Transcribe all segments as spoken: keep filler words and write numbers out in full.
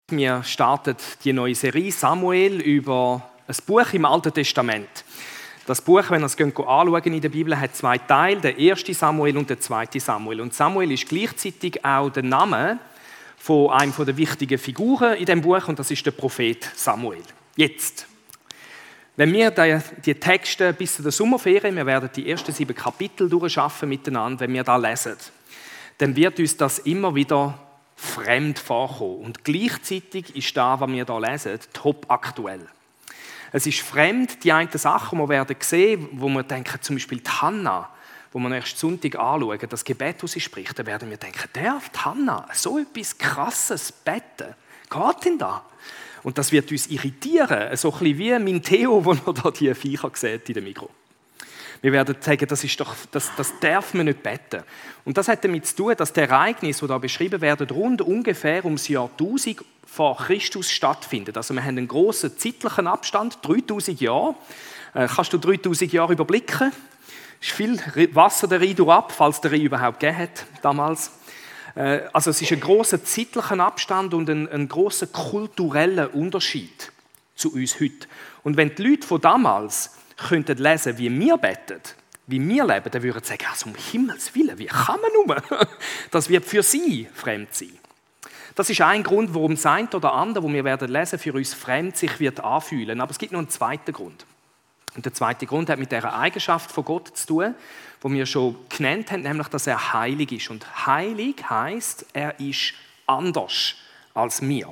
Wir starten die neue Serie Samuel über ein Buch im Alten Testament. Das Buch, wenn ihr es anschaut in der Bibel, hat zwei Teile, der erste Samuel und der zweite Samuel. Und Samuel ist gleichzeitig auch der Name von einem der wichtigen Figuren in dem Buch, und das ist der Prophet Samuel. Jetzt, wenn wir die Texte bis zu der Sommerferien, wir werden die ersten sieben Kapitel durchschaffen miteinander, wenn wir da lesen, dann wird uns das immer wieder fremd vorkommen. Und gleichzeitig ist das, was wir hier lesen, top aktuell. Es ist fremd, die einen Sachen, die wir werden sehen, wo wir denken, zum Beispiel die Hannah, wo wir nächsten Sonntag anschauen, das Gebet, das sie spricht, dann werden wir denken, darf die Hannah so etwas Krasses beten? Geht denn da? Und das wird uns irritieren, so ein bisschen wie mein Theo, wo er da die Viecher sieht in dem Mikro. Wir werden sagen, das, ist doch, das, das darf man nicht beten. Und das hat damit zu tun, dass die Ereignisse, die da beschrieben werden, rund ungefähr ums Jahr tausend vor Christus stattfinden. Also wir haben einen grossen zeitlichen Abstand, dreitausend Jahre. Äh, kannst du dreitausend Jahre überblicken? Es ist viel Wasser der Rhein ab, falls der Rhein überhaupt gegeben hat damals. Äh, also es ist ein grosser zeitlicher Abstand und ein, ein grosser kultureller Unterschied zu uns heute. Und wenn die Leute von damals könnten lesen, wie wir beten, wie wir leben, dann würden sie sagen, also um Himmels Willen, wie kann man nur? Das wird für sie fremd sein. Das ist ein Grund, warum das eine oder andere, wo wir werden lesen, für uns fremd sich wird anfühlen. Aber es gibt noch einen zweiten Grund. Und der zweite Grund hat mit dieser Eigenschaft von Gott zu tun, die wir schon genannt haben, nämlich, dass er heilig ist. Und heilig heisst, er ist anders als wir.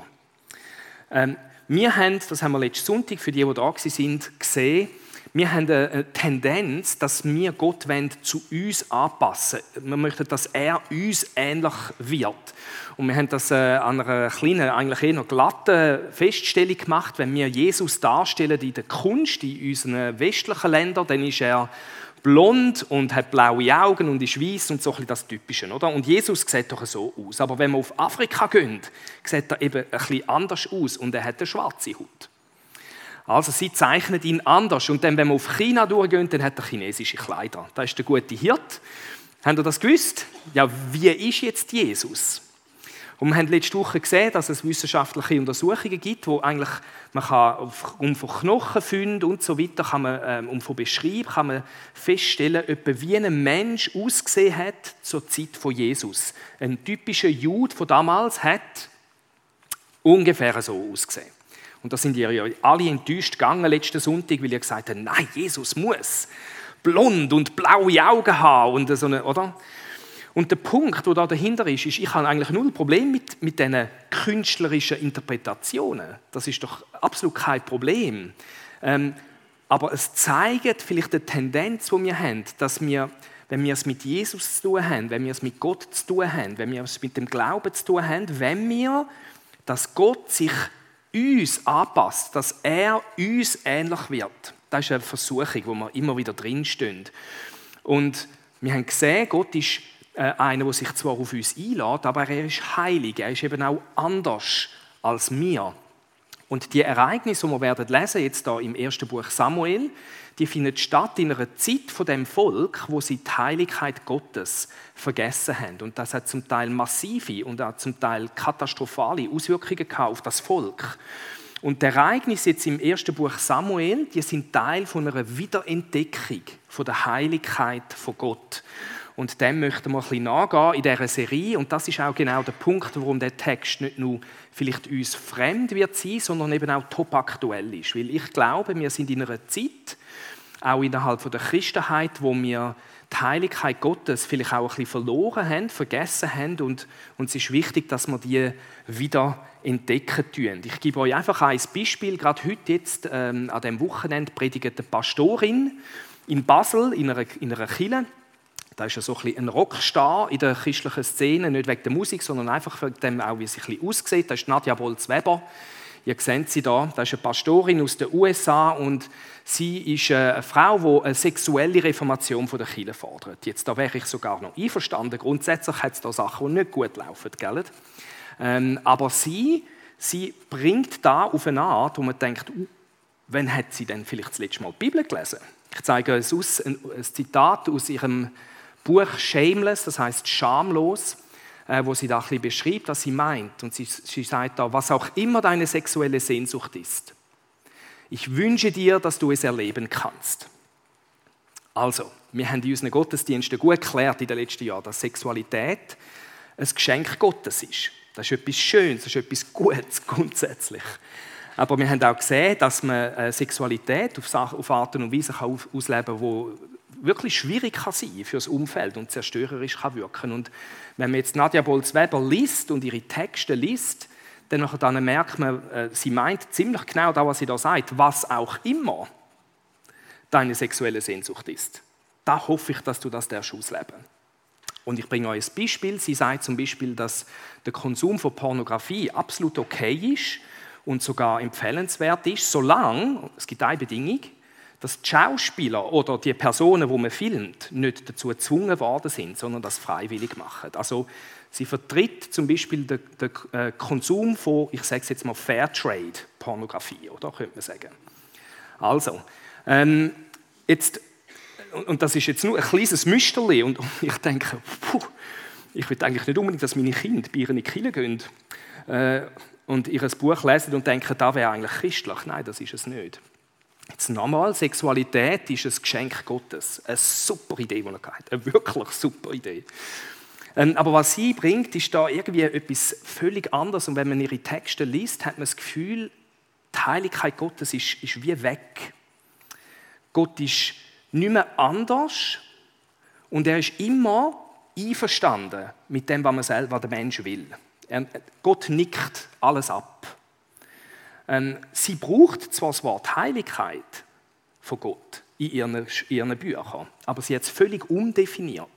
Ähm, wir haben, das haben wir letzten Sonntag für die, die da waren, gesehen, wir haben eine Tendenz, dass wir Gott zu uns anpassen wollen. Wir möchten, dass er uns ähnlich wird. Und wir haben das an einer kleinen, eigentlich eher glatten Feststellung gemacht. Wenn wir Jesus darstellen in der Kunst, in unseren westlichen Ländern, dann ist er blond und hat blaue Augen und ist weiss und so ein bisschen das Typische, oder? Und Jesus sieht doch so aus. Aber wenn wir auf Afrika gehen, sieht er eben ein bisschen anders aus und er hat eine schwarze Haut. Also sie zeichnen ihn anders. Und dann, wenn wir auf China durchgehen, dann hat er chinesische Kleider. Da ist der gute Hirt. Habt ihr das gewusst? Ja, wie ist jetzt Jesus? Und wir haben letzte Woche gesehen, dass es wissenschaftliche Untersuchungen gibt, wo eigentlich man kann aufgrund von Knochenfunden und so weiter, kann man, ähm, und von Beschreibung kann man feststellen, etwa wie ein Mensch ausgesehen hat zur Zeit von Jesus. Ein typischer Jude von damals hat ungefähr so ausgesehen. Und da sind ihr ja alle enttäuscht gegangen letzten Sonntag, weil ihr gesagt habt, nein, Jesus muss blond und blaue Augen haben. Und, so eine, oder? Und der Punkt, der da dahinter ist, ist, ich habe eigentlich null Problem mit, mit diesen künstlerischen Interpretationen. Das ist doch absolut kein Problem. Ähm, aber es zeigt vielleicht eine Tendenz, die wir haben, dass wir, wenn wir es mit Jesus zu tun haben, wenn wir es mit Gott zu tun haben, wenn wir es mit dem Glauben zu tun haben, wenn wir, dass Gott sich uns anpasst, dass er uns ähnlich wird. Das ist eine Versuchung, wo wir immer wieder drinstehen. Und wir haben gesehen, Gott ist äh, einer, der sich zwar auf uns einlädt, aber er ist heilig. Er ist eben auch anders als wir. Und die Ereignisse, die wir werden lesen, jetzt hier im ersten Buch Samuel, die finden statt in einer Zeit von dem Volk, wo sie die Heiligkeit Gottes vergessen haben. Und das hat zum Teil massive und auch zum Teil katastrophale Auswirkungen gehabt auf das Volk. Und die Ereignisse jetzt im ersten Buch Samuel, die sind Teil von einer Wiederentdeckung von der Heiligkeit von Gott. Und dem möchten wir ein bisschen nachgehen in dieser Serie. Und das ist auch genau der Punkt, warum der Text nicht nur vielleicht uns fremd wird sein, sondern eben auch top aktuell ist. Weil ich glaube, wir sind in einer Zeit, auch innerhalb der Christenheit, wo wir die Heiligkeit Gottes vielleicht auch ein bisschen verloren haben, vergessen haben. Und, und es ist wichtig, dass wir die wieder entdecken tun. Ich gebe euch einfach ein Beispiel. Gerade heute jetzt, ähm, an diesem Wochenende predigt eine Pastorin in Basel, in einer, in einer Kirche. Da ist ja so ein bisschen ein Rockstar in der christlichen Szene, nicht wegen der Musik, sondern einfach wegen dem, auch, wie sie ein bisschen aussieht. Das ist Nadja Bolz-Weber. Ihr seht sie da. Das ist eine Pastorin aus den U S A und sie ist eine Frau, die eine sexuelle Reformation der Kirche fordert. Jetzt, da wäre ich sogar noch einverstanden. Grundsätzlich hat es da Sachen, die nicht gut laufen, gell? Ähm, aber sie, sie bringt da auf eine Art, wo man denkt, uh, wann hat sie denn vielleicht das letzte Mal die Bibel gelesen? Ich zeige euch ein, ein Zitat aus ihrem Buch Shameless, das heißt schamlos. wo sie da ein bisschen beschreibt, was sie meint. Und sie, sie sagt da, was auch immer deine sexuelle Sehnsucht ist. Ich wünsche dir, dass du es erleben kannst. Also, wir haben in unseren Gottesdiensten gut geklärt in den letzten Jahren, dass Sexualität ein Geschenk Gottes ist. Das ist etwas Schönes, das ist etwas Gutes grundsätzlich. Aber wir haben auch gesehen, dass man Sexualität auf Arten und Weise ausleben kann, die wirklich schwierig kann sein für das Umfeld und zerstörerisch kann wirken. Und wenn man jetzt Nadja Bolz-Weber liest und ihre Texte liest, dann, dann merkt man, sie meint ziemlich genau das, was sie da sagt, was auch immer deine sexuelle Sehnsucht ist. Da hoffe ich, dass du das ausleben darfst. Und ich bringe euch ein Beispiel. Sie sagt zum Beispiel, dass der Konsum von Pornografie absolut okay ist und sogar empfehlenswert ist, solange, es gibt eine Bedingung, dass die Schauspieler oder die Personen, die man filmt, nicht dazu gezwungen worden sind, sondern das freiwillig machen. Also sie vertritt zum Beispiel den, den Konsum von, ich sage es jetzt mal, Fairtrade-Pornografie, oder könnte man sagen. Also, ähm, jetzt, und das ist jetzt nur ein kleines Müsterli, und ich denke, puh, ich will eigentlich nicht unbedingt, dass meine Kinder bei ihr in die Kirche gehen äh, und ihr Buch lesen und denken, das wäre eigentlich christlich. Nein, das ist es nicht. Jetzt nochmal, Sexualität ist ein Geschenk Gottes. Eine super Idee, die er hat. Eine wirklich super Idee. Ähm, aber was sie bringt, ist da irgendwie etwas völlig anderes. Und wenn man ihre Texte liest, hat man das Gefühl, die Heiligkeit Gottes ist, ist wie weg. Gott ist nicht mehr anders und er ist immer einverstanden mit dem, was man selber, was der Mensch will. Er, Gott nickt alles ab. Ähm, sie braucht zwar das Wort Heiligkeit von Gott in ihren, in ihren Büchern, aber sie hat es völlig umdefiniert.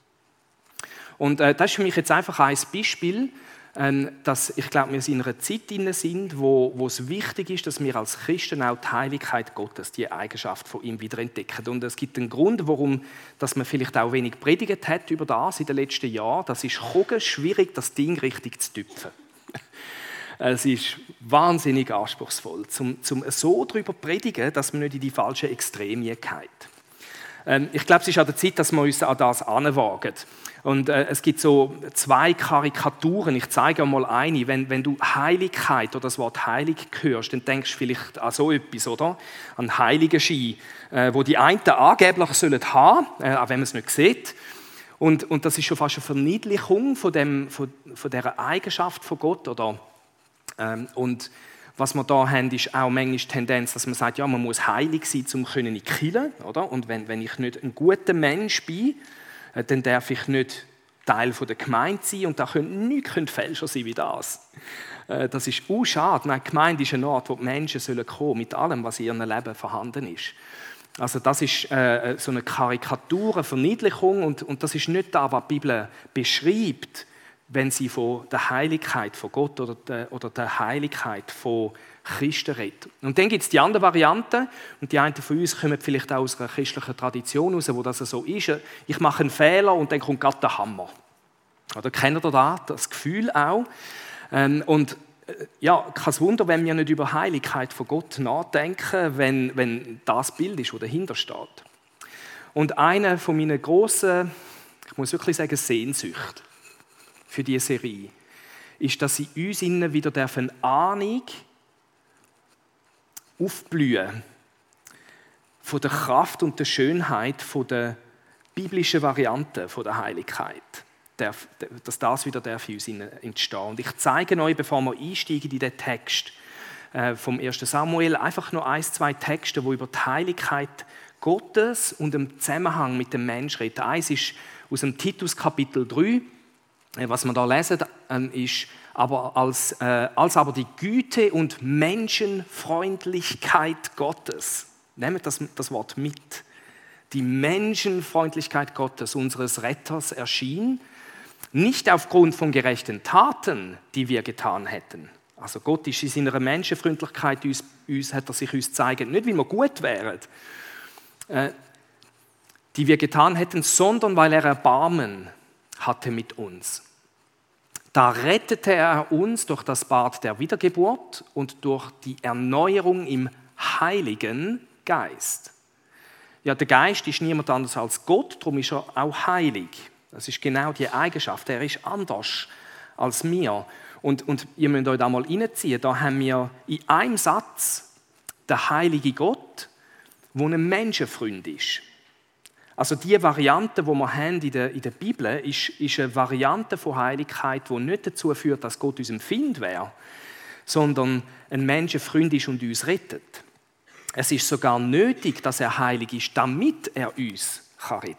Und äh, das ist für mich jetzt einfach ein Beispiel, ähm, dass ich glaube, wir in einer Zeit drin sind, wo, wo es wichtig ist, dass wir als Christen auch die Heiligkeit Gottes, die Eigenschaft von ihm wieder entdecken. Und es gibt einen Grund, warum dass man vielleicht auch wenig predigt hat über das in den letzten Jahren. Das ist schwierig, das Ding richtig zu tüpfen. Es ist wahnsinnig anspruchsvoll, zum, zum so darüber predigen, dass man nicht in die falschen Extreme geht. Ähm, ich glaube, es ist an der Zeit, dass wir uns an das heranwagen. Und äh, es gibt so zwei Karikaturen. Ich zeige mal eine. Wenn, wenn du Heiligkeit oder das Wort heilig hörst, dann denkst du vielleicht an so etwas, oder? An Heiligenschein, äh, wo die einen angeblich sollen haben, äh, auch wenn man es nicht sieht. Und, und das ist schon fast eine Verniedlichung von, dem, von, von dieser Eigenschaft von Gott, oder? Ähm, und was wir da haben, ist auch manchmal die Tendenz, dass man sagt, ja, man muss heilig sein, um in die Kirche, oder? Und wenn, wenn ich nicht ein guter Mensch bin, äh, dann darf ich nicht Teil der Gemeinde sein und da können nichts fälscher sein wie das. Äh, das ist auch schade. Nein, die Gemeinde ist ein Ort, wo die Menschen sollen kommen, mit allem, was in ihrem Leben vorhanden ist. Also das ist äh, so eine Karikatur, eine Verniedlichung und, und das ist nicht das, was die Bibel beschreibt, wenn sie von der Heiligkeit von Gott oder der, oder der Heiligkeit von Christen redet. Und dann gibt es die andere Variante, und die einen von uns kommen vielleicht auch aus einer christlichen Tradition heraus, wo das so ist. Ich mache einen Fehler und dann kommt gerade der Hammer. Oder kennt ihr das, das Gefühl auch? Und ja, kein Wunder, wenn wir nicht über Heiligkeit von Gott nachdenken, wenn, wenn das Bild ist, das dahinter steht. Und eine von meinen grossen, ich muss wirklich sagen, Sehnsüchte für diese Serie, ist, dass sie uns innen wieder eine Ahnung aufblühen von der Kraft und der Schönheit von der biblischen Variante von der Heiligkeit. Dass das wieder für uns entstehen. Und ich zeige euch, bevor wir einsteigen in den Text vom ersten Samuel, einfach nur ein, zwei Texte, die über die Heiligkeit Gottes und den Zusammenhang mit dem Menschen reden. Eins ist aus dem Titus Kapitel drei. Was wir da lesen, ist, aber als, äh, als aber die Güte und Menschenfreundlichkeit Gottes, nehmt das, das Wort mit, die Menschenfreundlichkeit Gottes, unseres Retters, erschien, nicht aufgrund von gerechten Taten, die wir getan hätten. Also Gott ist in seiner Menschenfreundlichkeit, uns, uns hat er sich uns gezeigt, nicht weil wir gut wären, äh, die wir getan hätten, sondern weil er Erbarmen hatte mit uns. Da rettete er uns durch das Bad der Wiedergeburt und durch die Erneuerung im Heiligen Geist. Ja, der Geist ist niemand anders als Gott, darum ist er auch heilig. Das ist genau die Eigenschaft. Er ist anders als wir. Und, und ihr müsst euch da mal reinziehen. Da haben wir in einem Satz den heiligen Gott, der ein Menschenfreund ist. Also die Variante, die wir haben in der, in der Bibel, ist, ist eine Variante von Heiligkeit, die nicht dazu führt, dass Gott unser Feind wäre, sondern ein Menschenfreund ist und uns rettet. Es ist sogar nötig, dass er heilig ist, damit er uns retten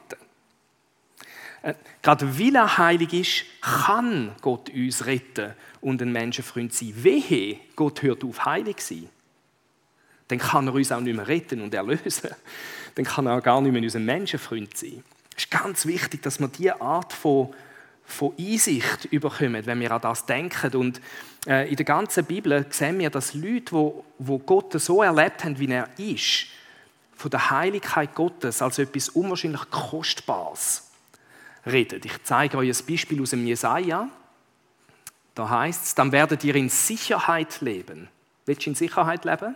kann. Gerade weil er heilig ist, kann Gott uns retten und ein Menschenfreund sein. Wehe, Gott hört auf, heilig zu sein. Dann kann er uns auch nicht mehr retten und erlösen. Dann kann er auch gar nicht mehr unser Menschenfreund sein. Es ist ganz wichtig, dass wir diese Art von, von Einsicht bekommen, wenn wir an das denken. Und äh, in der ganzen Bibel sehen wir, dass Leute, wo, wo Gott so erlebt haben, wie er ist, von der Heiligkeit Gottes als etwas unwahrscheinlich Kostbares reden. Ich zeige euch ein Beispiel aus dem Jesaja. Da heißt es, dann werdet ihr in Sicherheit leben. Willst du in Sicherheit leben?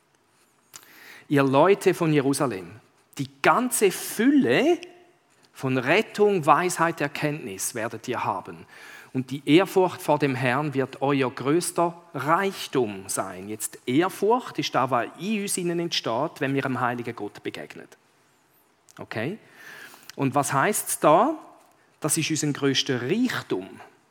Ihr Leute von Jerusalem, die ganze Fülle von Rettung, Weisheit, Erkenntnis werdet ihr haben. Und die Ehrfurcht vor dem Herrn wird euer größter Reichtum sein. Jetzt Ehrfurcht ist da, was in uns innen entsteht, wenn wir dem heiligen Gott begegnen. Okay? Und was heißt es da? Das ist unser größter Reichtum.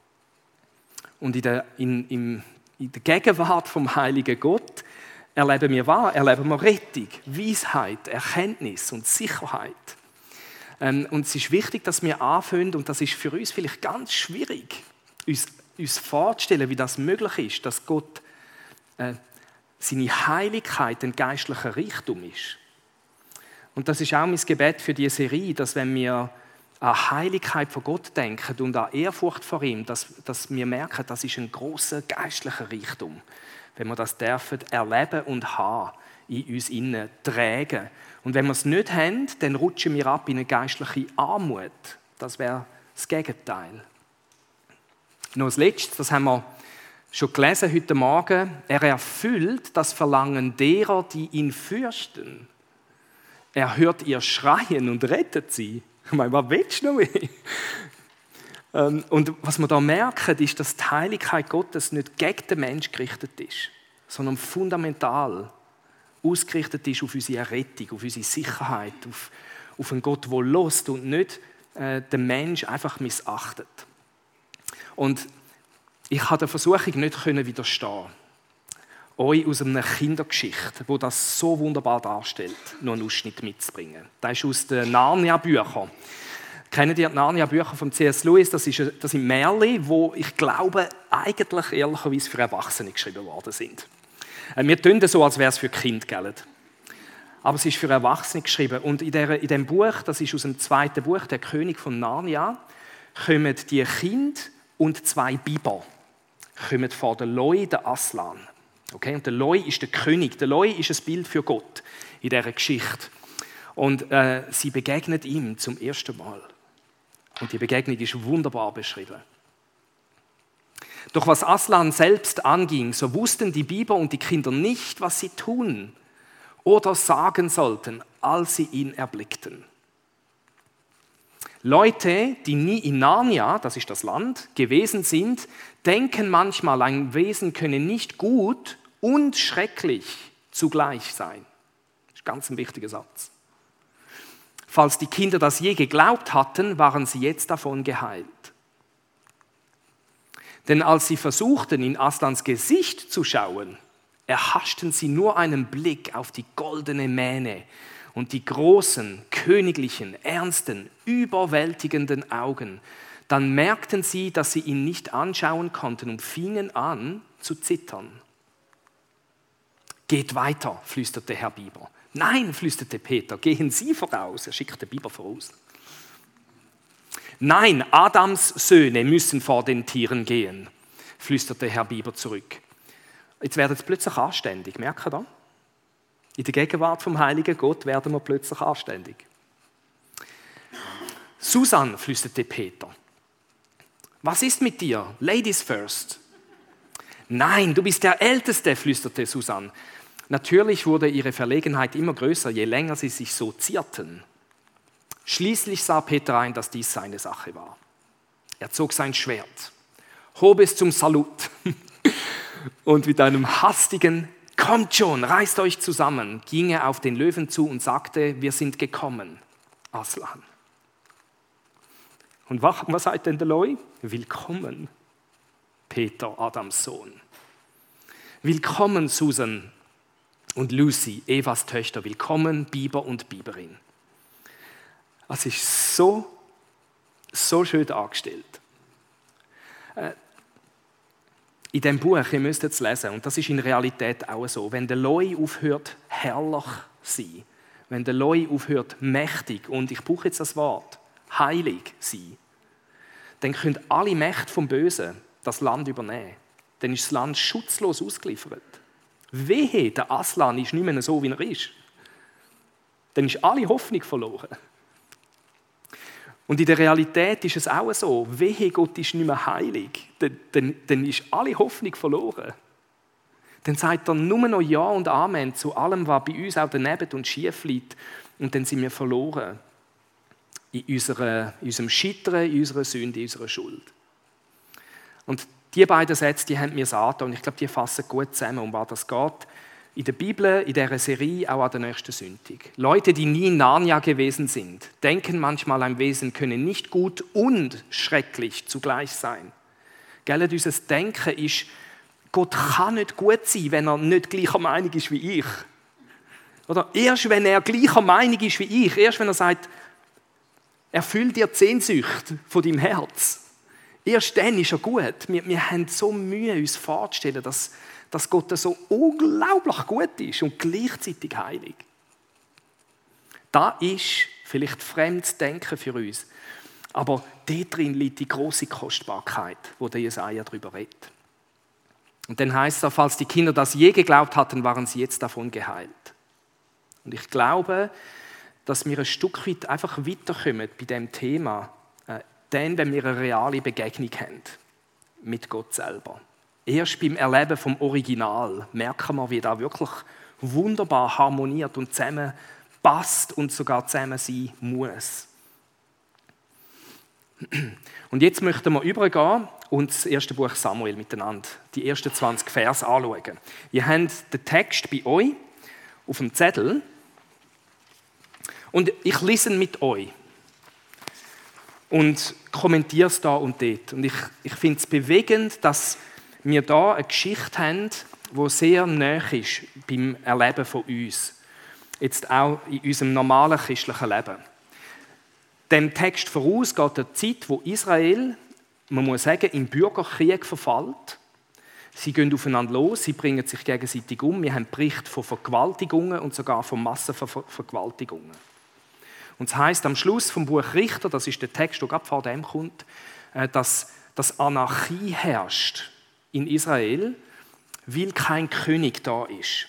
Und in der, in, in, in der Gegenwart vom heiligen Gott erleben wir was? Erleben wir Rettung, Weisheit, Erkenntnis und Sicherheit. Ähm, und es ist wichtig, dass wir anfangen, und das ist für uns vielleicht ganz schwierig, uns, uns vorzustellen, wie das möglich ist, dass Gott äh, seine Heiligkeit ein geistlicher Reichtum ist. Und das ist auch mein Gebet für diese Serie, dass wenn wir an Heiligkeit von Gott denken und an Ehrfurcht vor ihm, dass, dass wir merken, das ist ein grosser geistlicher Reichtum. Wenn wir das dürfen erleben und haben, in uns innen tragen. Und wenn wir es nicht haben, dann rutschen wir ab in eine geistliche Armut. Das wäre das Gegenteil. Noch als Letztes, das haben wir schon gelesen heute Morgen, er erfüllt das Verlangen derer, die ihn fürchten. Er hört ihr Schreien und rettet sie. Ich meine, was willst du noch mehr? Und was wir da merken, ist, dass die Heiligkeit Gottes nicht gegen den Menschen gerichtet ist, sondern fundamental ausgerichtet ist auf unsere Rettung, auf unsere Sicherheit, auf, auf einen Gott, der lässt und nicht äh, den Menschen einfach missachtet. Und ich konnte der Versuchung nicht widerstehen, euch aus einer Kindergeschichte, die das so wunderbar darstellt, noch einen Ausschnitt mitzubringen. Das ist aus den Narnia-Büchern. Kennt ihr die Narnia-Bücher von C S Lewis? Das, ist, das sind Märchen, die, ich glaube, eigentlich ehrlicherweise für Erwachsene geschrieben worden sind. Wir tun das so, als wäre es für Kinder, gell? Aber es ist für Erwachsene geschrieben. Und in, der, in dem Buch, das ist aus dem zweiten Buch, der König von Narnia, kommen die Kinder und zwei Biber kommen vor den Loi, den Aslan. Okay? Und der Loi ist der König. Der Loi ist ein Bild für Gott in dieser Geschichte. Und äh, sie begegnen ihm zum ersten Mal. Und die Begegnung ist wunderbar beschrieben. Doch was Aslan selbst anging, so wussten die Biber und die Kinder nicht, was sie tun oder sagen sollten, als sie ihn erblickten. Leute, die nie in Narnia, das ist das Land, gewesen sind, denken manchmal, ein Wesen könne nicht gut und schrecklich zugleich sein. Das ist ganz ein wichtiger Satz. Falls die Kinder das je geglaubt hatten, waren sie jetzt davon geheilt. Denn als sie versuchten, in Aslans Gesicht zu schauen, erhaschten sie nur einen Blick auf die goldene Mähne und die großen, königlichen, ernsten, überwältigenden Augen. Dann merkten sie, dass sie ihn nicht anschauen konnten und fingen an zu zittern. Geht weiter, flüsterte Herr Biber. Nein, flüsterte Peter, gehen Sie voraus. Er schickte Biber voraus. Nein, Adams Söhne müssen vor den Tieren gehen, flüsterte Herr Biber zurück. Jetzt werden sie plötzlich anständig, merkt ihr das? In der Gegenwart vom heiligen Gott werden wir plötzlich anständig. Susan, flüsterte Peter. Was ist mit dir? Ladies first. Nein, du bist der Älteste, flüsterte Susan. Natürlich wurde ihre Verlegenheit immer größer, je länger sie sich so zierten. Schließlich sah Peter ein, dass dies seine Sache war. Er zog sein Schwert, hob es zum Salut und mit einem hastigen »Kommt schon, reißt euch zusammen«, ging er auf den Löwen zu und sagte, wir sind gekommen, Aslan. Und was, was sagt denn der Leu? Willkommen, Peter, Adams Sohn. Willkommen, Susan und Lucy, Evas Töchter. Willkommen, Biber und Biberin. Es ist so, so schön dargestellt. In diesem Buch, ihr müsst es lesen, und das ist in Realität auch so, wenn der Leu aufhört, herrlich zu sein, wenn der Leu aufhört, mächtig, und ich brauche jetzt das Wort, heilig sein, dann können alle Mächte vom Bösen das Land übernehmen. Dann ist das Land schutzlos ausgeliefert. Wehe, der Aslan ist nicht mehr so, wie er ist. Dann ist alle Hoffnung verloren. Und in der Realität ist es auch so, wehe, Gott ist nicht mehr heilig, dann, dann, dann ist alle Hoffnung verloren. Dann sagt er nur noch Ja und Amen zu allem, was bei uns auch daneben und schief liegt. Und dann sind wir verloren in, unserer, in unserem Scheitern, in unserer Sünde, in unserer Schuld. Und die beiden Sätze, die haben mir gesagt, und ich glaube, die fassen gut zusammen, um was das geht. In der Bibel, in dieser Serie, auch an der nächsten Sonntag. Leute, die nie in Narnia gewesen sind, denken manchmal, ein Wesen könne nicht gut und schrecklich zugleich sein. Gell, unser Denken ist, Gott kann nicht gut sein, wenn er nicht gleicher Meinung ist wie ich. Oder erst wenn er gleicher Meinung ist wie ich, erst wenn er sagt, erfüll dir die Sehnsucht von deinem Herz. Erst dann ist er gut. Wir, wir haben so Mühe, uns vorzustellen, dass dass Gott so unglaublich gut ist und gleichzeitig heilig. Das ist vielleicht fremdes Denken für uns, aber dort drin liegt die große Kostbarkeit, wo der Jesaja darüber redet. Und dann heißt es, falls die Kinder das je geglaubt hatten, waren sie jetzt davon geheilt. Und ich glaube, dass wir ein Stück weit einfach weiterkommen bei diesem Thema, äh, dann, wenn wir eine reale Begegnung haben mit Gott selber. Erst beim Erleben vom Original merken wir, wie das wirklich wunderbar harmoniert und zusammen passt und sogar zusammen sein muss. Und jetzt möchten wir übergehen und das erste Buch Samuel miteinander, die ersten zwanzig Verse anschauen. Ihr habt den Text bei euch auf dem Zettel und ich lese ihn mit euch und kommentiere es da und dort. Und ich, ich finde es bewegend, dass wir hier eine Geschichte haben, die sehr nahe ist beim Erleben von uns. Jetzt auch in unserem normalen christlichen Leben. Dem Text voraus geht eine Zeit, wo Israel, man muss sagen, im Bürgerkrieg verfällt. Sie gehen aufeinander los, sie bringen sich gegenseitig um. Wir haben Berichte von Vergewaltigungen und sogar von Massenvergewaltigungen. Und es heisst am Schluss vom Buch Richter, das ist der Text, der gerade vor dem kommt, dass, dass Anarchie herrscht in Israel, weil kein König da ist.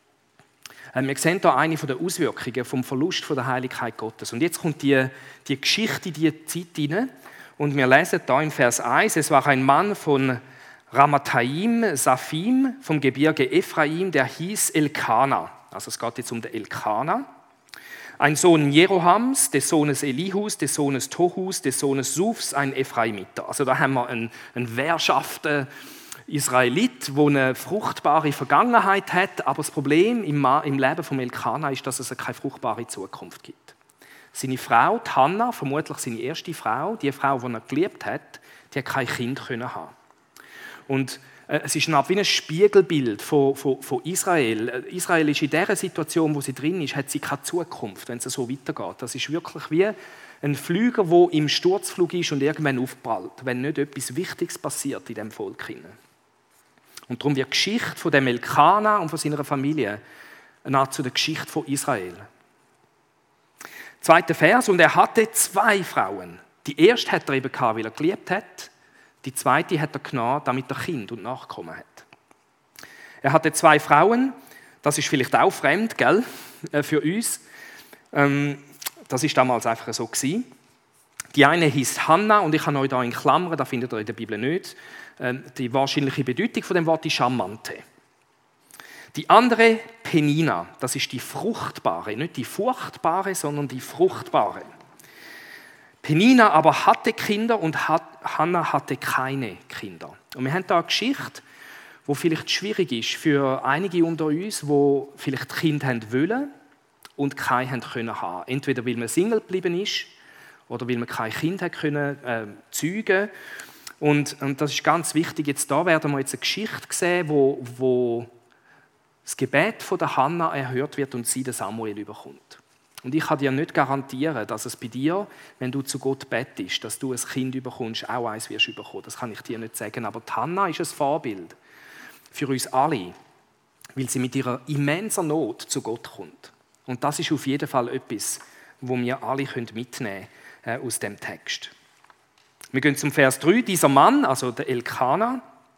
Wir sehen hier eine der Auswirkungen vom Verlust der Heiligkeit Gottes. Und jetzt kommt die, die Geschichte in diese Zeit hinein. Und wir lesen hier im Vers eins, es war ein Mann von Ramathaim, Saphim, vom Gebirge Ephraim, der hieß Elkana. Also es geht jetzt um den Elkana. Ein Sohn Jerohams, des Sohnes Elihus, des Sohnes Tohus, des Sohnes Sufs, ein Ephraimiter. Also da haben wir einen, einen wehrschaften Israelit, der eine fruchtbare Vergangenheit hat, aber das Problem im, Ma- im Leben von Elkana ist, dass es keine fruchtbare Zukunft gibt. Seine Frau, die Hannah, vermutlich seine erste Frau, die Frau, die er geliebt hat, die hat kein Kind können haben. Und äh, es ist wie ein Spiegelbild von, von, von Israel. Israel ist in dieser Situation, wo sie drin ist, hat sie keine Zukunft, wenn es so weitergeht. Das ist wirklich wie ein Flüger, der im Sturzflug ist und irgendwann aufprallt, wenn nicht etwas Wichtiges passiert in diesem Volk. Und darum wird die Geschichte von dem Elkana und von seiner Familie eine Art zu der Geschichte von Israel. Zweiter Vers, und er hatte zwei Frauen. Die erste hat er eben gehabt, weil er geliebt hat. Die zweite hat er genommen, damit er Kind und Nachkommen hat. Er hatte zwei Frauen, das ist vielleicht auch fremd, gell, für uns. Das ist damals einfach so gewesen. Die eine hieß Hannah, und ich habe euch da in Klammern, das findet ihr in der Bibel nicht, die wahrscheinliche Bedeutung von dem Wort ist charmante. Die andere Penina, das ist die fruchtbare, nicht die furchtbare, sondern die fruchtbare. Penina aber hatte Kinder und Hannah hatte keine Kinder. Und wir haben da eine Geschichte, die vielleicht schwierig ist für einige unter uns, die vielleicht Kinder haben wollen und keine haben können haben. Entweder weil man Single geblieben ist oder weil man kein Kind hat können äh, zeugen. Und, und das ist ganz wichtig. Jetzt da werden wir jetzt eine Geschichte sehen, wo, wo das Gebet von der Hannah erhört wird und sie den Samuel überkommt. Und ich kann dir nicht garantieren, dass es bei dir, wenn du zu Gott bettest, dass du ein Kind überkommst, auch eins wirst überkommen. Das kann ich dir nicht sagen. Aber die Hannah ist ein Vorbild für uns alle, weil sie mit ihrer immensen Not zu Gott kommt. Und das ist auf jeden Fall etwas, wo wir alle mitnehmen können äh, aus dem Text. Wir gehen zum Vers drei. Dieser Mann, also der Elkana,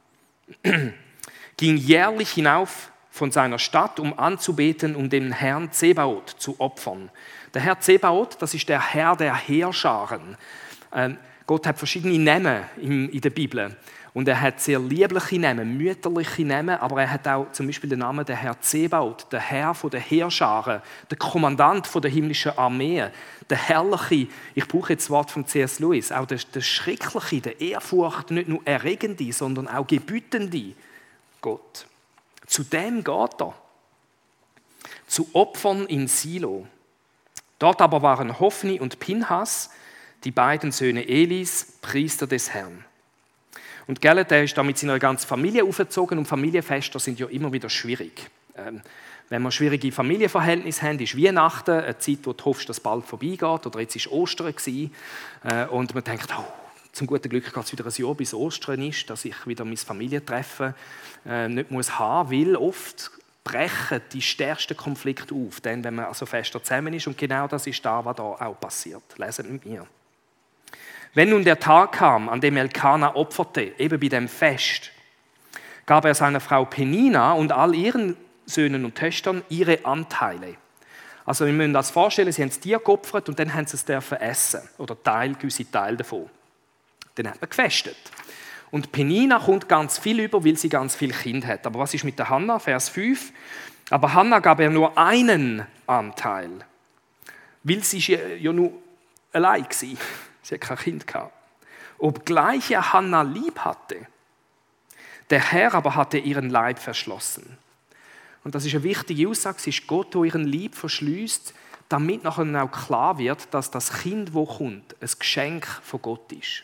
ging jährlich hinauf von seiner Stadt, um anzubeten, um den Herrn Zebaoth zu opfern. Der Herr Zebaoth, das ist der Herr der Heerscharen. Ähm, Gott hat verschiedene Namen in, in der Bibel. Und er hat sehr liebliche Namen, mütterliche Namen, aber er hat auch zum Beispiel den Namen der Herr Zebaoth, der Herr der Heerscharen, der Kommandant der himmlischen Armee, der Herrliche, ich brauche jetzt das Wort von C S Lewis, auch der, der Schreckliche, der Ehrfurcht, nicht nur erregende, sondern auch gebietende Gott. Zu dem geht er. Zu Opfern in Silo. Dort aber waren Hophni und Pinhas, die beiden Söhne Elis, Priester des Herrn. Und gell, der ist da mit seiner ganzen Familie aufgezogen und Familienfeste sind ja immer wieder schwierig. Ähm, wenn wir schwierige Familienverhältnisse haben, ist Weihnachten eine Zeit, wo du hoffst, dass es bald vorbeigeht. Oder jetzt war Ostern gewesen, äh, und man denkt, oh, zum guten Glück geht es wieder ein Jahr, bis Ostern ist, dass ich wieder mein Familientreffen äh, nicht muss haben, weil oft brechen die stärksten Konflikte auf, denn wenn man also fester zusammen ist. Und genau das ist da, was da auch passiert. Lesen mit mir. Wenn nun der Tag kam, an dem Elkana opferte, eben bei dem Fest, gab er seiner Frau Penina und all ihren Söhnen und Töchtern ihre Anteile. Also wir müssen das vorstellen, sie haben das Tier geopfert und dann haben sie es dürfen essen oder Teil, gewisse Teil davon. Dann hat man gefestet. Und Penina kommt ganz viel über, weil sie ganz viel Kind hat. Aber was ist mit der Hannah? Vers fünf. Aber Hannah gab er nur einen Anteil, weil sie ja nur allein war. Sie hatte kein Kind gehabt. Obgleich er Hannah lieb hatte, der Herr aber hatte ihren Leib verschlossen. Und das ist eine wichtige Aussage, es ist Gott, der ihren Leib verschließt, damit nachher auch klar wird, dass das Kind, das kommt, ein Geschenk von Gott ist.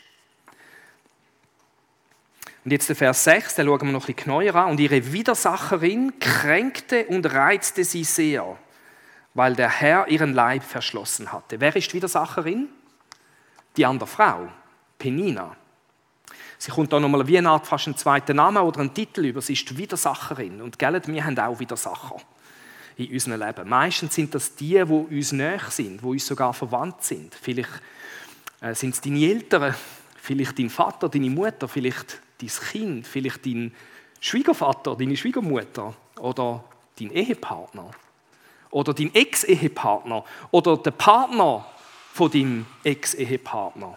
Und jetzt der Vers sechs, den schauen wir noch ein bisschen genauer an. Und ihre Widersacherin kränkte und reizte sie sehr, weil der Herr ihren Leib verschlossen hatte. Wer ist die Widersacherin? Die andere Frau, Penina. Sie kommt da nochmal wie eine Art fast einen zweiten Namen oder einen Titel über. Sie ist die Widersacherin. Und gell, wir haben auch Widersacher in unserem Leben. Meistens sind das die, die uns nahe sind, die uns sogar verwandt sind. Vielleicht äh, sind es deine Eltern, vielleicht dein Vater, deine Mutter, vielleicht dein Kind, vielleicht dein Schwiegervater, deine Schwiegermutter oder dein Ehepartner oder dein Ex-Ehepartner oder der Partner von deinem Ex-Ehepartner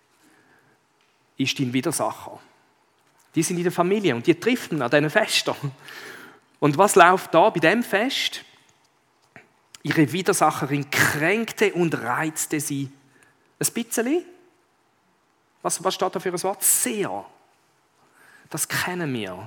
ist dein Widersacher. Die sind in der Familie und die trifft man an diesen Festen. Und was läuft da bei diesem Fest? Ihre Widersacherin kränkte und reizte sie ein bisschen. Was, was steht da für ein Wort? Sehr. Das kennen wir.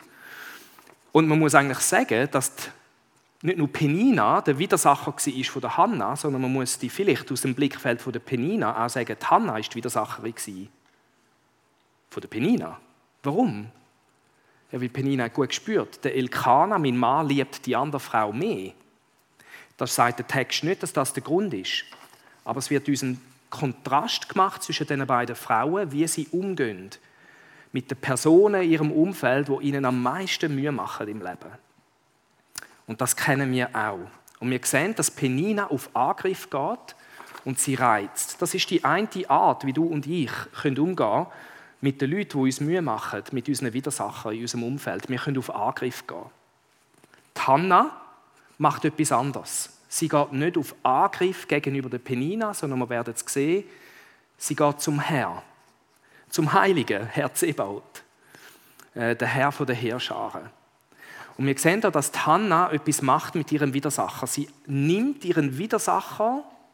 Und man muss eigentlich sagen, dass die, nicht nur Penina der Widersacher war von der Hannah, sondern man muss die vielleicht aus dem Blickfeld von der Penina auch sagen, die Hannah war die Widersacherin von der Penina. Warum? Ja, weil Penina gut gespürt, der Elkana, mein Mann, liebt die andere Frau mehr. Das sagt der Text nicht, dass das der Grund ist. Aber es wird uns ein Kontrast gemacht zwischen den beiden Frauen, wie sie umgehen mit den Personen in ihrem Umfeld, die ihnen am meisten Mühe machen im Leben. Und das kennen wir auch. Und wir sehen, dass Penina auf Angriff geht und sie reizt. Das ist die eine Art, wie du und ich umgehen können mit den Leuten, die uns Mühe machen, mit unseren Widersachern in unserem Umfeld. Wir können auf Angriff gehen. Die Hannah macht etwas anderes. Sie geht nicht auf Angriff gegenüber der Penina, sondern wir werden es sehen, sie geht zum Herrn, zum Heiligen, Herr Zebaoth, äh, der Herr der Heerscharen. Und wir sehen da, dass die Hannah etwas macht mit ihrem Widersacher. Sie nimmt ihren Widersacher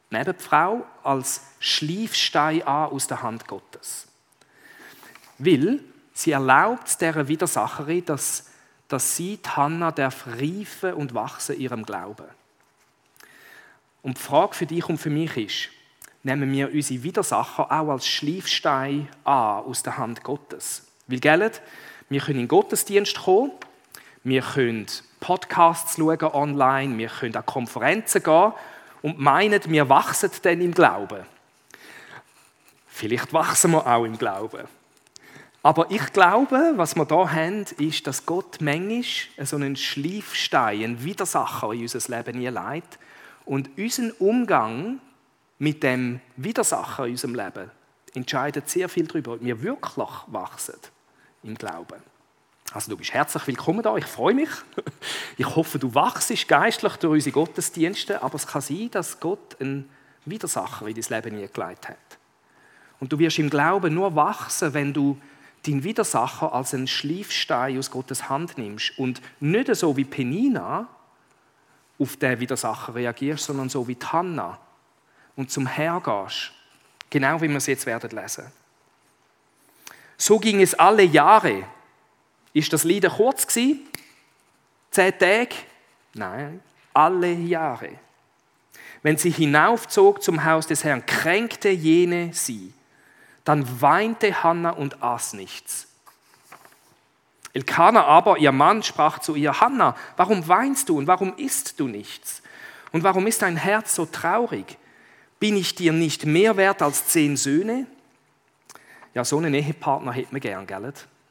neben die Frau als Schleifstein an aus der Hand Gottes. Weil sie erlaubt es dieser Widersacherin, dass, dass sie, die Hannah, darf reifen und wachsen in ihrem Glauben. Und die Frage für dich und für mich ist, nehmen wir unsere Widersacher auch als Schleifstein an aus der Hand Gottes? Weil, gell, wir können in den Gottesdienst kommen, wir können Podcasts schauen online, wir können an Konferenzen gehen und meinen, wir wachsen dann im Glauben. Vielleicht wachsen wir auch im Glauben. Aber ich glaube, was wir hier haben, ist, dass Gott manchmal so einen Schleifstein, einen Widersacher in unser Leben hineinlegt und unseren Umgang mit dem Widersacher in unserem Leben entscheidet sehr viel darüber, ob wir wirklich wachsen im Glauben. Also du bist herzlich willkommen da, ich freue mich. Ich hoffe, du wachst geistlich durch unsere Gottesdienste, aber es kann sein, dass Gott einen Widersacher in dein Leben hineingelegt hat. Und du wirst im Glauben nur wachsen, wenn du deinen Widersacher als einen Schleifstein aus Gottes Hand nimmst und nicht so wie Penina auf den Widersacher reagierst, sondern so wie die Hannah und zum Herrn gehst, genau wie wir es jetzt werden lesen. So ging es alle Jahre. Ist das Lied kurz gewesen? Zehn Tage? Nein, alle Jahre. Wenn sie hinaufzog zum Haus des Herrn, kränkte jene sie. Dann weinte Hannah und aß nichts. Elkana aber, ihr Mann, sprach zu ihr: Hannah, warum weinst du und warum isst du nichts? Und warum ist dein Herz so traurig? Bin ich dir nicht mehr wert als zehn Söhne? Ja, so einen Ehepartner hätten wir gern, gell?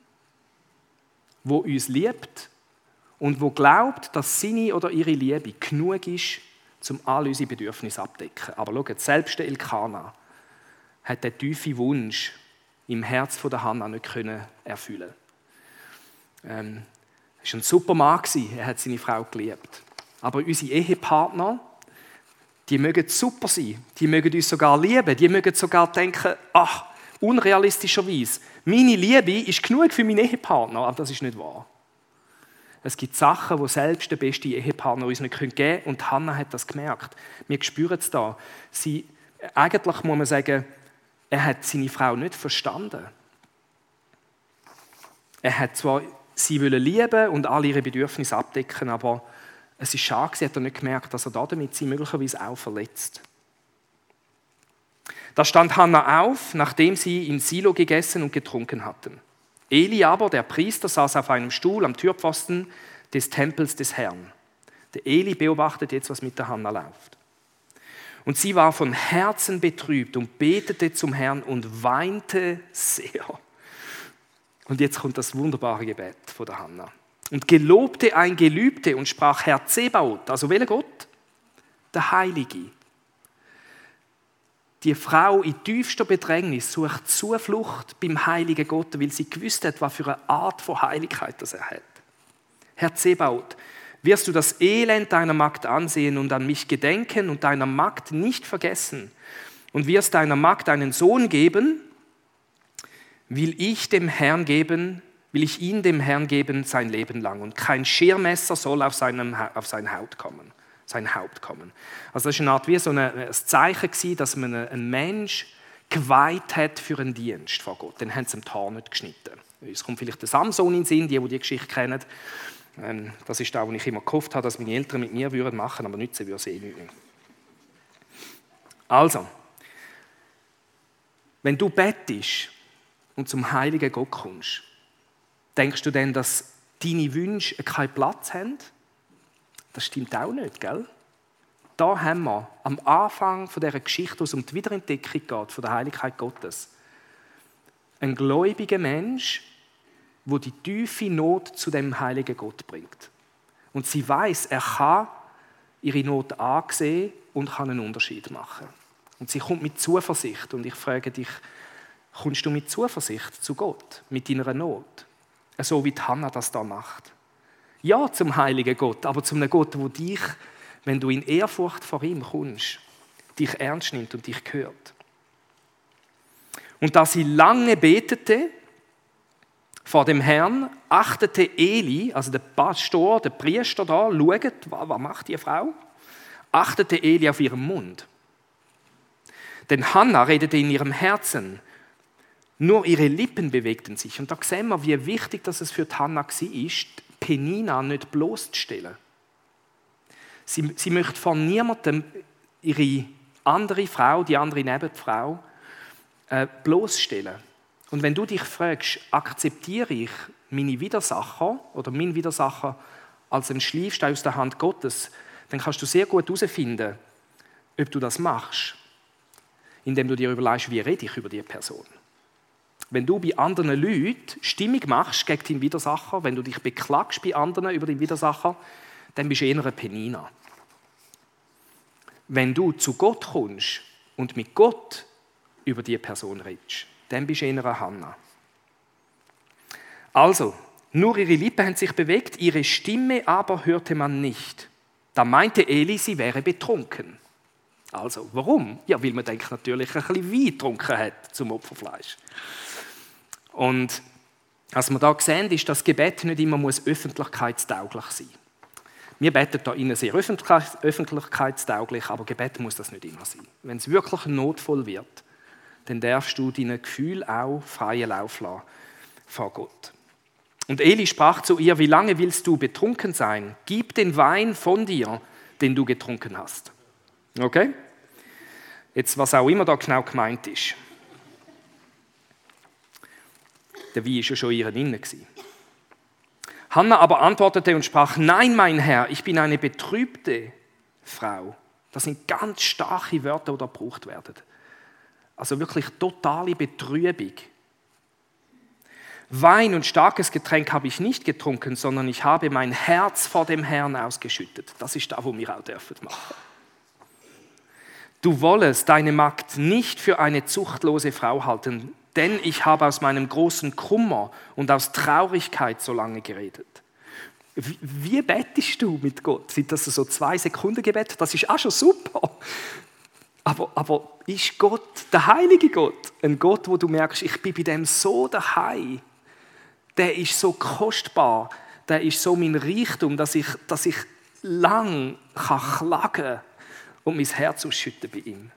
Wo uns liebt und wo glaubt, dass seine oder ihre Liebe genug ist, um all unsere Bedürfnisse abzudecken. Aber schaut, selbst der Elkana hat den tiefen Wunsch im Herz der Hannah nicht erfüllen. Ähm, er war ein super Mann, er hat seine Frau geliebt. Aber unsere Ehepartner, die mögen super sein, die mögen uns sogar lieben, die mögen sogar denken, ach, unrealistischerweise, meine Liebe ist genug für meinen Ehepartner, aber das ist nicht wahr. Es gibt Sachen, die selbst der beste Ehepartner uns nicht geben können, und Hannah hat das gemerkt. Wir spüren es da. Sie, eigentlich muss man sagen, er hat seine Frau nicht verstanden. Er hat zwar sie lieben und alle ihre Bedürfnisse abdecken, aber es ist schade, sie hat er nicht gemerkt, dass er damit sie möglicherweise auch verletzt. Da stand Hannah auf, nachdem sie in Silo gegessen und getrunken hatten. Eli aber, der Priester, saß auf einem Stuhl am Türpfosten des Tempels des Herrn. Der Eli beobachtet jetzt, was mit der Hannah läuft. Und sie war von Herzen betrübt und betete zum Herrn und weinte sehr. Und jetzt kommt das wunderbare Gebet von der Hannah. Und gelobte ein Gelübde und sprach: Herr Zebaoth, also welcher Gott? Der Heilige. Die Frau in tiefster Bedrängnis sucht Zuflucht beim heiligen Gott, weil sie gewusst hat, was für eine Art von Heiligkeit das er hat. Herr Zebaoth, wirst du das Elend deiner Magd ansehen und an mich gedenken und deiner Magd nicht vergessen und wirst deiner Magd einen Sohn geben, will ich dem Herrn geben, will ich ihn dem Herrn geben sein Leben lang und kein Schermesser soll auf, seinem, auf sein Haupt kommen. Sein Haupt kommen. Also das war eine Art wie so ein Zeichen gewesen, dass man einen Mensch geweiht hat für einen Dienst vor Gott. Dann haben sie ihm die Haare nicht geschnitten. Es kommt vielleicht der Samson in den Sinn, die, die die Geschichte kennen. Das ist das, was ich immer gehofft habe, dass meine Eltern mit mir machen würden, aber nützen würde es eh nicht. Also, wenn du bettest und zum heiligen Gott kommst, denkst du denn, dass deine Wünsche keinen Platz haben? Das stimmt auch nicht, gell? Da haben wir am Anfang von dieser Geschichte, wo es um die Wiederentdeckung geht, von der Heiligkeit Gottes, einen gläubigen Mensch, der die tiefe Not zu dem heiligen Gott bringt. Und sie weiß, er kann ihre Not ansehen und kann einen Unterschied machen. Und sie kommt mit Zuversicht. Und ich frage dich, kommst du mit Zuversicht zu Gott, mit deiner Not? So wie die Hannah das da macht. Ja, zum heiligen Gott, aber zum Gott, der dich, wenn du in Ehrfurcht vor ihm kommst, dich ernst nimmt und dich hört. Und da sie lange betete vor dem Herrn, achtete Eli, also der Pastor, der Priester da, schaut, was macht die Frau? Achtete Eli auf ihren Mund. Denn Hannah redete in ihrem Herzen, nur ihre Lippen bewegten sich. Und da sehen wir, wie wichtig dass es für die Hannah war, Penina nicht bloßzustellen. Sie, sie möchte von niemandem ihre andere Frau, die andere Nebenfrau, äh, bloßstellen. Und wenn du dich fragst, akzeptiere ich meine Widersacher oder meinen Widersacher als einen Schleifstein aus der Hand Gottes, dann kannst du sehr gut herausfinden, ob du das machst, indem du dir überlegst, wie rede ich über diese Person. Wenn du bei anderen Leuten Stimmung machst gegen deinen Widersacher, wenn du dich beklagst bei anderen über den Widersacher, dann bist du eher eine Penina. Wenn du zu Gott kommst und mit Gott über diese Person redest, dann bist du eher eine Hannah. Also, nur ihre Lippen haben sich bewegt, ihre Stimme aber hörte man nicht. Da meinte Eli, sie wäre betrunken. Also, warum? Ja, weil man denkt natürlich ein bisschen Wein getrunken hat zum Opferfleisch. Und was wir da sehen, ist, dass Gebet nicht immer muss öffentlichkeitstauglich sein muss. Wir beten da innen sehr öffentlichkeitstauglich, aber Gebet muss das nicht immer sein. Wenn es wirklich notvoll wird, dann darfst du deinen Gefühl auch freien Lauf lassen vor Gott. Und Eli sprach zu ihr, wie lange willst du betrunken sein? Gib den Wein von dir, den du getrunken hast. Okay? Jetzt, was auch immer da genau gemeint ist. Der Wein war ja schon in ihr innen. Hannah aber antwortete und sprach, nein, mein Herr, ich bin eine betrübte Frau. Das sind ganz starke Wörter, die da gebraucht werden. Also wirklich totale Betrübung. Wein und starkes Getränk habe ich nicht getrunken, sondern ich habe mein Herz vor dem Herrn ausgeschüttet. Das ist da, wo wir auch dürfen machen. Du wollest deine Magd nicht für eine zuchtlose Frau halten, denn ich habe aus meinem großen Kummer und aus Traurigkeit so lange geredet. Wie, wie bettest du mit Gott? Sind das so zwei Sekunden Gebet? Das ist auch schon super. Aber, aber ist Gott, der heilige Gott, ein Gott, wo du merkst, ich bin bei dem so daheim, der ist so kostbar, der ist so mein Reichtum, dass ich, dass ich lang kann klagen und mein Herz ausschütten bei ihm.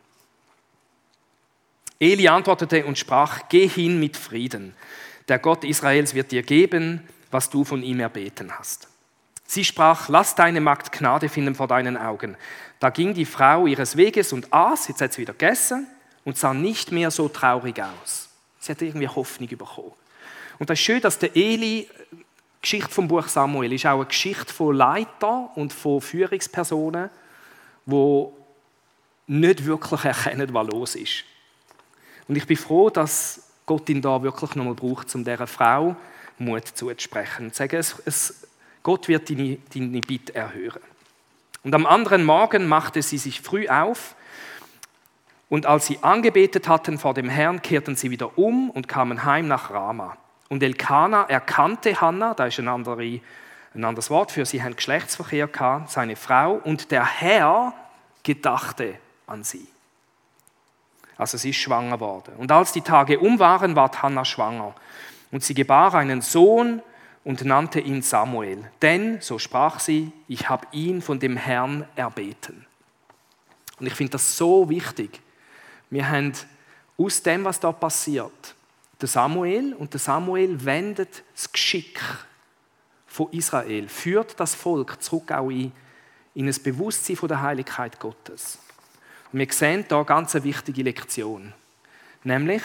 Eli antwortete und sprach, geh hin mit Frieden. Der Gott Israels wird dir geben, was du von ihm erbeten hast. Sie sprach, lass deine Magd Gnade finden vor deinen Augen. Da ging die Frau ihres Weges und aß, jetzt hat sie wieder gegessen, und sah nicht mehr so traurig aus. Sie hatte irgendwie Hoffnung bekommen. Und das ist schön, dass der Eli, die Geschichte vom Buch Samuel, ist auch eine Geschichte von Leitern und von Führungspersonen, die nicht wirklich erkennen, was los ist. Und ich bin froh, dass Gott ihn da wirklich nochmal braucht, um dieser Frau Mut zuzusprechen. Und zu sagen, es, es, Gott wird deine, deine Bitte erhören. Und am anderen Morgen machte sie sich früh auf, und als sie angebetet hatten vor dem Herrn, kehrten sie wieder um und kamen heim nach Rama. Und Elkana erkannte Hannah, da ist ein, andere, ein anderes Wort für sie, haben Geschlechtsverkehr gehabt, seine Frau, und der Herr gedachte an sie. Also sie ist schwanger worden. Und als die Tage um waren, ward Hannah schwanger. Und sie gebar einen Sohn und nannte ihn Samuel. Denn, so sprach sie, ich habe ihn von dem Herrn erbeten. Und ich finde das so wichtig. Wir haben aus dem, was da passiert, den Samuel, und der Samuel wendet das Geschick von Israel, führt das Volk zurück auch in, in ein Bewusstsein von der Heiligkeit Gottes. Und wir sehen hier eine ganz wichtige Lektion. Nämlich,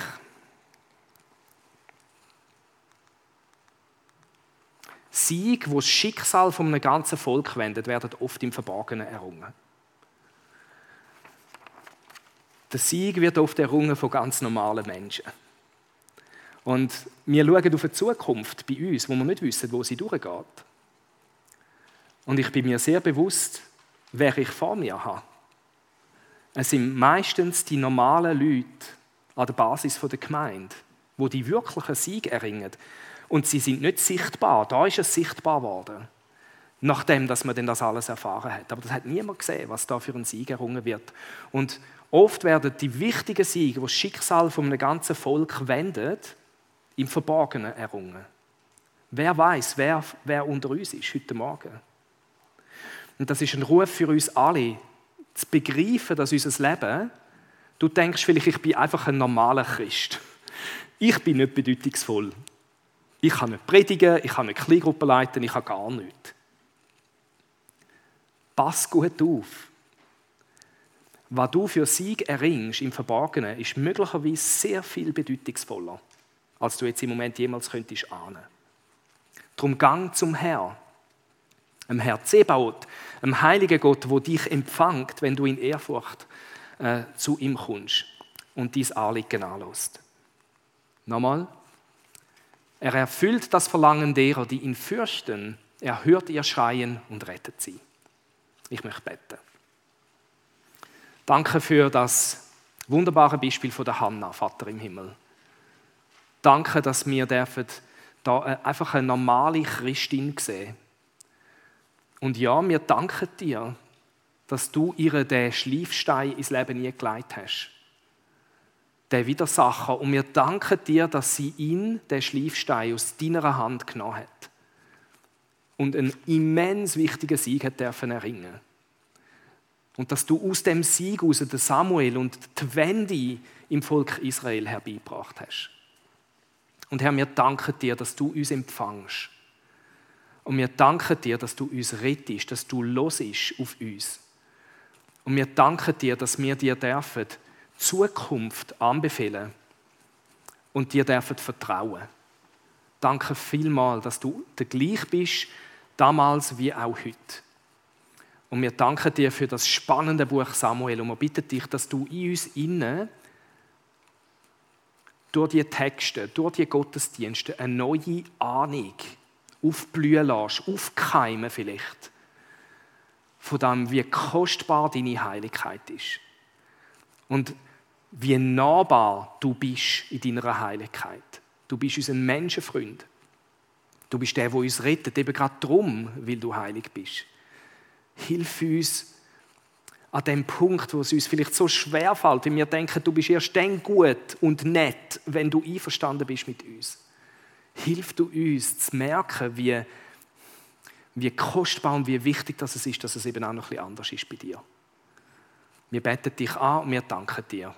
Sieg, wo das Schicksal von einem ganzen Volk wendet, werden oft im Verborgenen errungen. Der Sieg wird oft errungen von ganz normalen Menschen. Und wir schauen auf eine Zukunft bei uns, wo wir nicht wissen, wo sie durchgeht. Und ich bin mir sehr bewusst, wer ich vor mir habe. Es sind meistens die normalen Leute an der Basis der Gemeinde, die die wirklichen Sieg erringen. Und sie sind nicht sichtbar. Da ist es sichtbar worden, nachdem dass man denn das alles erfahren hat. Aber das hat niemand gesehen, was da für ein Sieg errungen wird. Und oft werden die wichtigen Siege, die das Schicksal von einem ganzen Volk wendet, im Verborgenen errungen. Wer weiß, wer, wer unter uns ist heute Morgen? Und das ist ein Ruf für uns alle, zu begreifen, dass unser Leben Du denkst vielleicht, ich bin einfach ein normaler Christ. Ich bin nicht bedeutungsvoll. Ich kann nicht predigen, ich kann nicht Kleingruppen leiten, ich kann gar nichts. Pass gut auf. Was du für Sieg erringst im Verborgenen, ist möglicherweise sehr viel bedeutungsvoller, als du jetzt im Moment jemals könntest ahnen. Drum gang zum Herrn, dem Herr Zebaoth, dem heiligen Gott, wo dich empfängt, wenn du in Ehrfurcht äh, zu ihm kommst und dein Anliegen anlässt. Nochmal. Er erfüllt das Verlangen derer, die ihn fürchten. Er hört ihr Schreien und rettet sie. Ich möchte beten. Danke für das wunderbare Beispiel von der Hannah, Vater im Himmel. Danke, dass wir dürfen da einfach eine normale Christin sehen. Und ja, wir danken dir, dass du ihr den Schleifstein ins Leben nie gelegt hast. Den Widersacher. Und wir danken dir, dass sie ihn, den Schleifstein, aus deiner Hand genommen hat. Und einen immens wichtigen Sieg hat dürfen erringen. Und dass du aus dem Sieg aus den Samuel und die Wende im Volk Israel herbeigebracht hast. Und Herr, wir danken dir, dass du uns empfängst. Und wir danken dir, dass du uns rettest, dass du losisch auf uns. Und wir danken dir, dass wir dir dürfen Zukunft anbefehlen und dir dürfen vertrauen. Danke vielmals, dass du der gleich bist, damals wie auch heute. Und wir danken dir für das spannende Buch Samuel und wir bitten dich, dass du in uns innen durch die Texte, durch die Gottesdienste eine neue Ahnung aufblühen lässt, aufkeimen vielleicht, von dem, wie kostbar deine Heiligkeit ist. Und wie nahbar du bist in deiner Heiligkeit. Du bist unser Menschenfreund. Du bist der, der uns rettet, eben gerade darum, weil du heilig bist. Hilf uns an dem Punkt, wo es uns vielleicht so schwer fällt, wenn wir denken, du bist erst dann gut und nett, wenn du einverstanden bist mit uns. Hilf du uns zu merken, wie, wie kostbar und wie wichtig das ist, dass es eben auch noch ein bisschen anders ist bei dir. Wir beten dich an und wir danken dir.